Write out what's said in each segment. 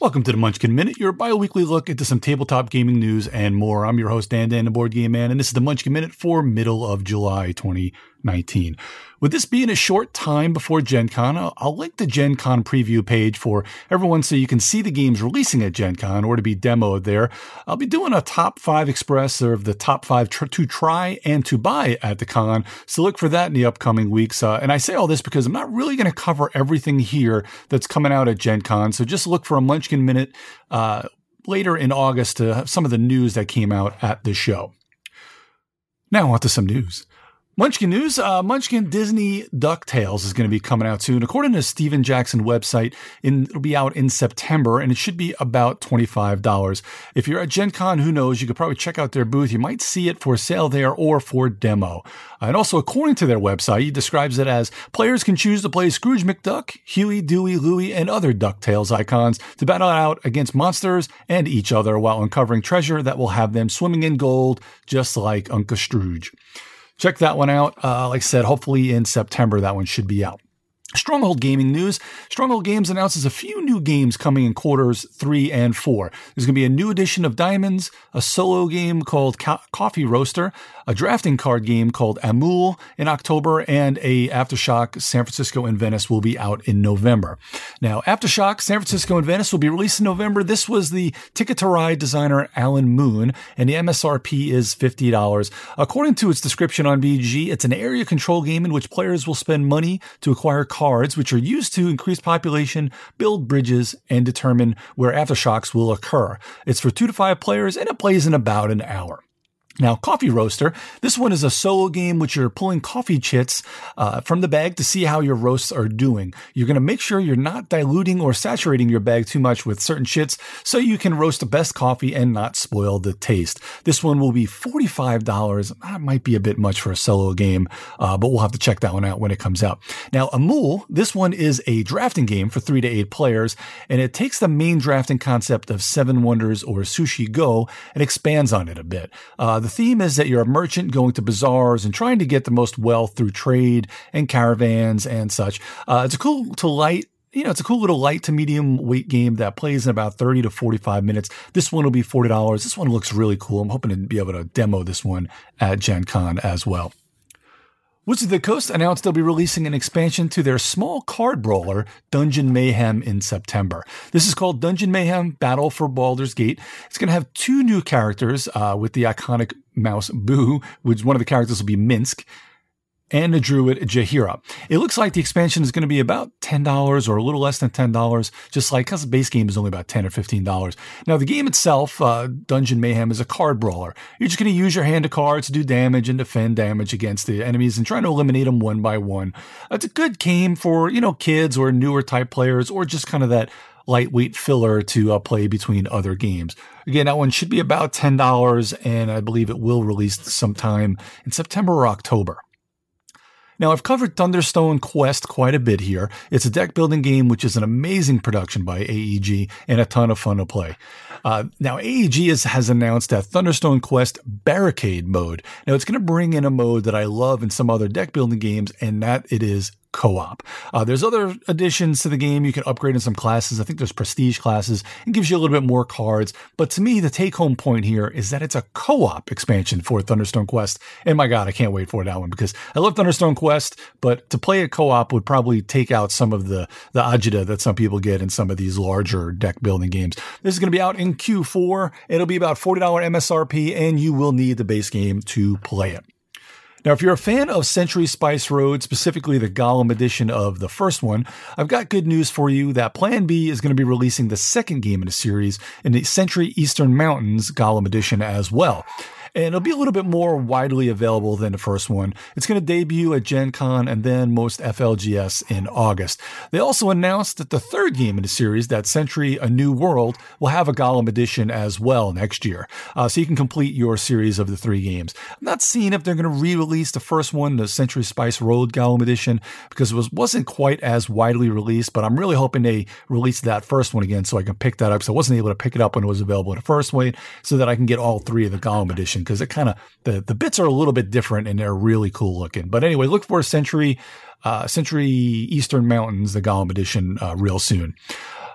Welcome to the Munchkin Minute, your bi-weekly look into some tabletop gaming news and more. I'm your host, Dan the Board Game Man, and this is the Munchkin Minute for middle of July 2019. With this being a short time before Gen Con, I'll link the Gen Con preview page for everyone so you can see the games releasing at Gen Con or to be demoed there. I'll be doing a top 5 express of the top 5 to try and to buy at the con, so look for that in the upcoming weeks. And I say all this because I'm not really going to cover everything here that's coming out at Gen Con, so just look for a Munchkin Minute later in August to have some of the news that came out at the show. Now on to some news. Munchkin news, Munchkin Disney DuckTales is going to be coming out soon. According to Steven Jackson website, it'll be out in September, and it should be about $25. If you're at Gen Con, who knows, you could probably check out their booth. You might see it for sale there or for demo. And also, according to their website, he describes it as players can choose to play Scrooge McDuck, Huey, Dewey, Louie, and other DuckTales icons to battle out against monsters and each other while uncovering treasure that will have them swimming in gold, just like Uncle Scrooge. Check that one out. Like I said, hopefully in September, that one should be out. Stronghold Gaming news. Stronghold Games announces a few new games coming in quarters 3 and 4. There's going to be a new edition of Diamonds, a solo game called Coffee Roaster, a drafting card game called Amul in October, and a Aftershock San Francisco and Venice will be out in November. Now, Aftershock San Francisco and Venice will be released in November. This was the Ticket to Ride designer Alan Moon, and the MSRP is $50. According to its description on BG, it's an area control game in which players will spend money to acquire cards, which are used to increase population, build bridges, and determine where aftershocks will occur. It's for 2 to 5 players, and it plays in about an hour. Now, Coffee Roaster, this one is a solo game which you're pulling coffee chits from the bag to see how your roasts are doing. You're going to make sure you're not diluting or saturating your bag too much with certain chits so you can roast the best coffee and not spoil the taste. This one will be $45. That might be a bit much for a solo game, but we'll have to check that one out when it comes out. Now, Amul, this one is a drafting game for 3 to 8 players, and it takes the main drafting concept of Seven Wonders or Sushi Go and expands on it a bit. The theme is that you're a merchant going to bazaars and trying to get the most wealth through trade and caravans and such. It's a cool little light to medium weight game that plays in about 30 to 45 minutes. This one will be $40. This one looks really cool. I'm hoping to be able to demo this one at Gen Con as well. Wizards of the Coast announced they'll be releasing an expansion to their small card brawler, Dungeon Mayhem, in September. This is called Dungeon Mayhem Battle for Baldur's Gate. It's going to have 2 new characters with the iconic mouse Boo, which one of the characters will be Minsk, and the druid Jahira. It looks like the expansion is going to be about $10 or a little less than $10, just like because the base game is only about $10 or $15. Now, the game itself, Dungeon Mayhem, is a card brawler. You're just going to use your hand of cards to do damage and defend damage against the enemies and trying to eliminate them one by one. It's a good game for, kids or newer type players or just kind of that lightweight filler to play between other games. Again, that one should be about $10, and I believe it will release sometime in September or October. Now, I've covered Thunderstone Quest quite a bit here. It's a deck building game, which is an amazing production by AEG and a ton of fun to play. Now, AEG has announced that Thunderstone Quest Barricade mode. Now, it's going to bring in a mode that I love in some other deck building games, and that it is co-op. There's other additions to the game. You can upgrade in some classes. I think there's prestige classes. It gives you a little bit more cards. But to me, the take-home point here is that it's a co-op expansion for Thunderstone Quest. And my God, I can't wait for that one because I love Thunderstone Quest, but to play a co-op would probably take out some of the agita that some people get in some of these larger deck building games. This is going to be out in Q4. It'll be about $40 MSRP, and you will need the base game to play it. Now, if you're a fan of Century Spice Road, specifically the Gollum edition of the first one, I've got good news for you that Plan B is going to be releasing the second game in the series in the Century Eastern Mountains Gollum edition as well. And it'll be a little bit more widely available than the first one. It's going to debut at Gen Con and then most FLGS in August. They also announced that the third game in the series, that Century A New World, will have a Gollum edition as well next year. So you can complete your series of the 3 games. I'm not seeing if they're going to re-release the first one, the Century Spice Road Gollum edition, because it wasn't quite as widely released, but I'm really hoping they release that first one again so I can pick that up. So I wasn't able to pick it up when it was available in the first way, so that I can get all 3 of the Gollum edition, because it kind of, the bits are a little bit different and they're really cool looking. But anyway, look for Century Eastern Mountains, the Gollum edition, real soon.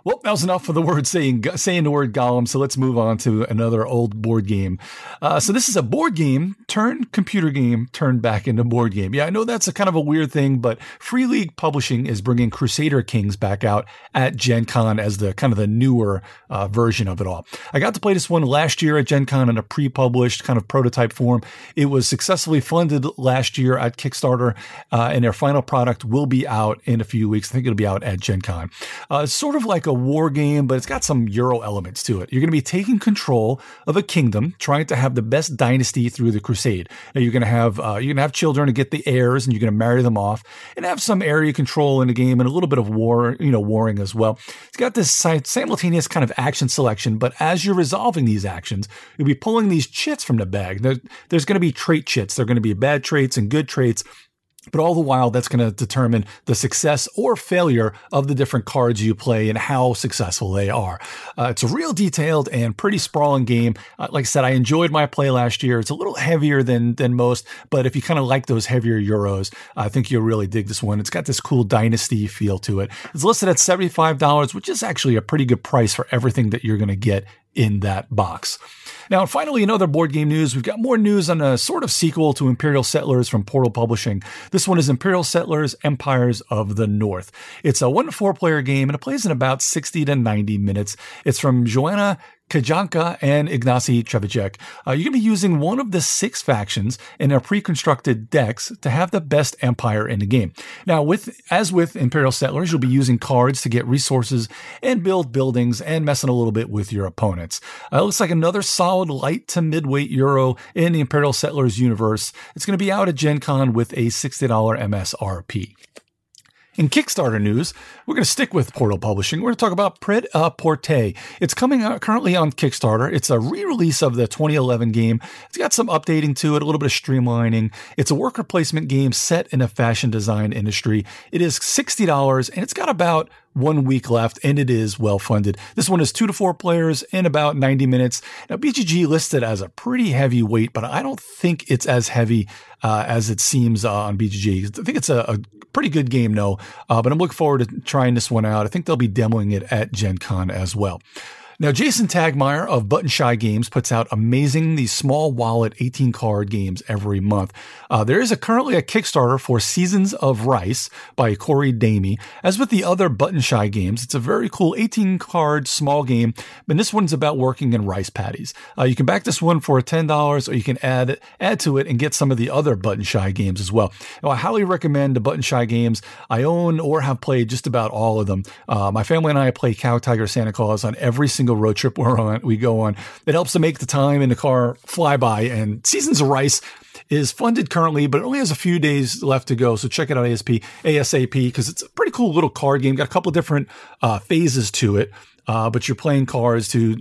Well, that was enough for the word saying the word Gollum. So let's move on to another old board game. So this is a board game turned computer game turned back into board game. Yeah, I know that's a kind of a weird thing, but Free League Publishing is bringing Crusader Kings back out at Gen Con as the kind of the newer version of it all. I got to play this one last year at Gen Con in a pre-published kind of prototype form. It was successfully funded last year at Kickstarter, and their final product will be out in a few weeks. I think it'll be out at Gen Con. It's sort of like a war game, but it's got some Euro elements to it. You're going to be taking control of a kingdom, trying to have the best dynasty through the crusade. Now, you're going to have children to get the heirs, and you're going to marry them off, and have some area control in the game, and a little bit of warring as well. It's got this simultaneous kind of action selection, but as you're resolving these actions, you'll be pulling these chits from the bag. There's going to be trait chits. There are going to be bad traits and good traits. But all the while, that's going to determine the success or failure of the different cards you play and how successful they are. It's a real detailed and pretty sprawling game. Like I said, I enjoyed my play last year. It's a little heavier than most, but if you kind of like those heavier Euros, I think you'll really dig this one. It's got this cool dynasty feel to it. It's listed at $75, which is actually a pretty good price for everything that you're going to get in that box. Now, finally, in other board game news, we've got more news on a sort of sequel to Imperial Settlers from Portal Publishing. This one is Imperial Settlers Empires of the North. It's a 1 to 4 player game, and it plays in about 60 to 90 minutes. It's from Joanna Kajanka and Ignacy Trzewiczek. You're going to be using one of the 6 factions in their pre-constructed decks to have the best empire in the game. Now, as with Imperial Settlers, you'll be using cards to get resources and build buildings and messing a little bit with your opponents. It looks like another solid light to midweight Euro in the Imperial Settlers universe. It's going to be out at Gen Con with a $60 MSRP. In Kickstarter news, we're going to stick with Portal Publishing. We're going to talk about Pret-a-Porter. It's coming out currently on Kickstarter. It's a re-release of the 2011 game. It's got some updating to it, a little bit of streamlining. It's a worker placement game set in a fashion design industry. It is $60, and it's got about 1 week left, and it is well funded. This one is 2 to 4 players in about 90 minutes. Now, BGG listed as a pretty heavy weight, but I don't think it's as heavy as it seems on BGG. I think it's a pretty good game, though, but I'm looking forward to trying this one out. I think they'll be demoing it at Gen Con as well. Now, Jason Tagmeyer of Button Shy Games puts out these small wallet 18 card games every month. There is currently a Kickstarter for Seasons of Rice by Corey Damey. As with the other Button Shy games, it's a very cool 18 card small game, and this one's about working in rice paddies. You can back this one for $10, or you can add to it and get some of the other Button Shy games as well. Now, I highly recommend the Button Shy games. I own or have played just about all of them. My family and I play Cow Tiger Santa Claus on every single road trip we go on. It helps to make the time in the car fly by, and Seasons of Rice is funded currently, but it only has a few days left to go. So check it out ASAP, because it's a pretty cool little card game. Got a couple of different phases to it, but you're playing cards to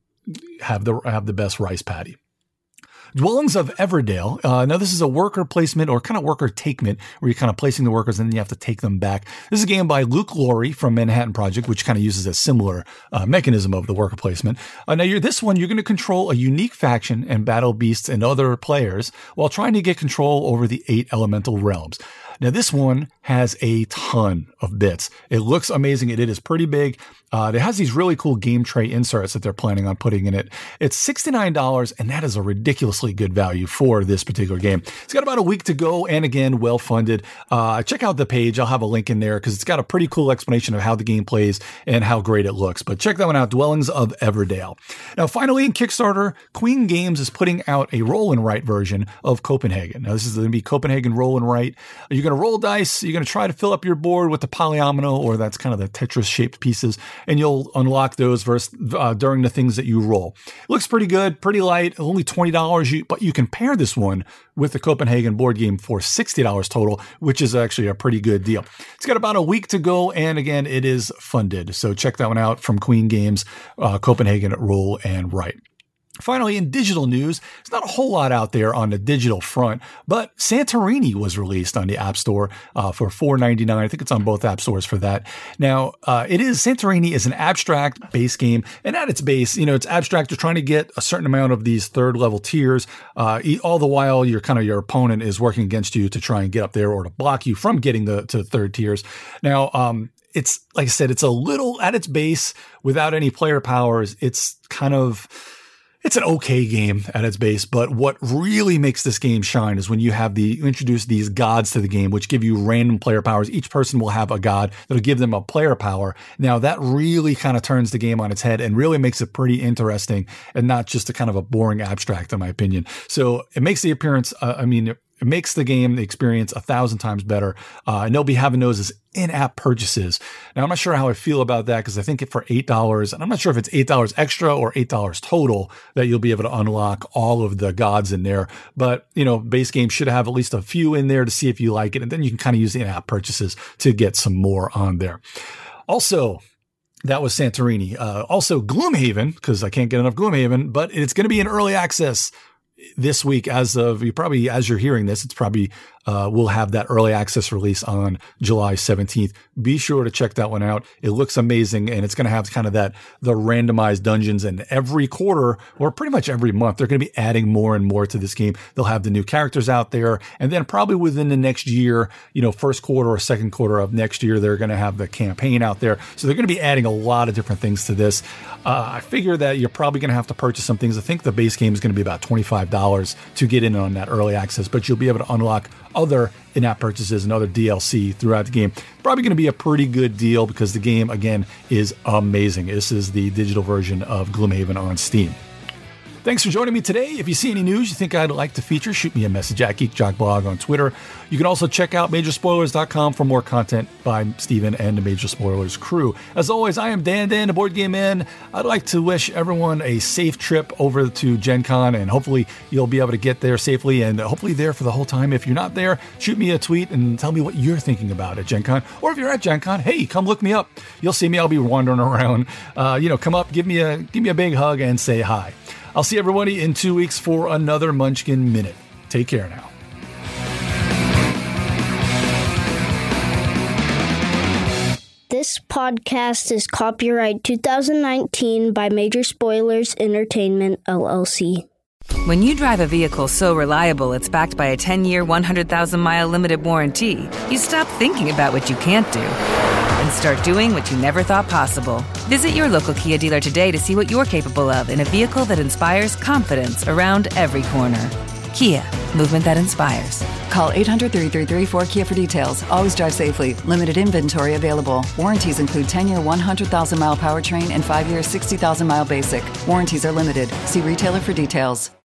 have the best rice paddy. Dwellings of Everdale. Now, this is a worker placement or kind of worker takement where you're kind of placing the workers and then you have to take them back. This is a game by Luke Laurie from Manhattan Project, which kind of uses a similar mechanism of the worker placement. Now, you're going to control a unique faction and battle beasts and other players while trying to get control over the 8 elemental realms. Now, this one has a ton of bits. It looks amazing. It is pretty big. It has these really cool game tray inserts that they're planning on putting in it. It's $69, and that is a ridiculously good value for this particular game. It's got about a week to go, and again, well funded. Check out the page. I'll have a link in there because it's got a pretty cool explanation of how the game plays and how great it looks. But check that one out, Dwellings of Everdale. Now, finally, in Kickstarter, Queen Games is putting out a roll and write version of Copenhagen. Now, this is going to be Copenhagen roll and write. You're going to roll dice. You're going to try to fill up your board with the polyomino, or that's kind of the Tetris-shaped pieces, and you'll unlock those during the things that you roll. It looks pretty good, pretty light, only $20, but you can pair this one with the Copenhagen board game for $60 total, which is actually a pretty good deal. It's got about a week to go, and again, it is funded. So check that one out from Queen Games, Copenhagen Roll and Write. Finally, in digital news, there's not a whole lot out there on the digital front, but Santorini was released on the App Store for $4.99. I think it's on both app stores for that. Now, Santorini is an abstract base game, and at its base, it's abstract. You're trying to get a certain amount of these third level tiers, all the while your opponent is working against you to try and get up there or to block you from getting to third tiers. Now, it's like I said, it's a little at its base without any player powers. It's an okay game at its base, but what really makes this game shine is when you introduce these gods to the game, which give you random player powers. Each person will have a god that'll give them a player power. Now that really kind of turns the game on its head and really makes it pretty interesting and not just a kind of a boring abstract, in my opinion. So it makes the appearance, it makes the experience 1,000 times better. And they'll be having those as in-app purchases. Now, I'm not sure how I feel about that because I think for $8, and I'm not sure if it's $8 extra or $8 total that you'll be able to unlock all of the gods in there. But, base game should have at least a few in there to see if you like it. And then you can kind of use the in-app purchases to get some more on there. Also, that was Santorini. Also, Gloomhaven, because I can't get enough Gloomhaven, but it's going to be in early access this week. As you're hearing this, it's probably we'll have that early access release on July 17th. Be sure to check that one out. It looks amazing, and it's going to have kind of the randomized dungeons. And every quarter, or pretty much every month, they're going to be adding more and more to this game. They'll have the new characters out there, and then probably within the next year, first quarter or second quarter of next year, they're going to have the campaign out there. So they're going to be adding a lot of different things to this. I figure that you're probably going to have to purchase some things. I think the base game is going to be about $25 to get in on that early access, but you'll be able to unlock other in-app purchases and other DLC throughout the game. Probably going to be a pretty good deal because the game, again, is amazing. This is the digital version of Gloomhaven on Steam. Thanks for joining me today. If you see any news you think I'd like to feature, shoot me a message at GeekJockBlog on Twitter. You can also check out Majorspoilers.com for more content by Steven and the Major Spoilers crew. As always, I am Dan, the Board Game Man. I'd like to wish everyone a safe trip over to Gen Con, and hopefully you'll be able to get there safely and hopefully there for the whole time. If you're not there, shoot me a tweet and tell me what you're thinking about at Gen Con. Or if you're at Gen Con, hey, come look me up. You'll see me. I'll be wandering around. Come up, give me a big hug and say hi. I'll see everybody in 2 weeks for another Munchkin Minute. Take care now. This podcast is copyright 2019 by Major Spoilers Entertainment, LLC. When you drive a vehicle so reliable it's backed by a 10-year, 100,000-mile limited warranty, you stop thinking about what you can't do and start doing what you never thought possible. Visit your local Kia dealer today to see what you're capable of in a vehicle that inspires confidence around every corner. Kia, movement that inspires. Call 800-333-4KIA for details. Always drive safely. Limited inventory available. Warranties include 10-year 100,000-mile powertrain and 5-year 60,000-mile basic. Warranties are limited. See retailer for details.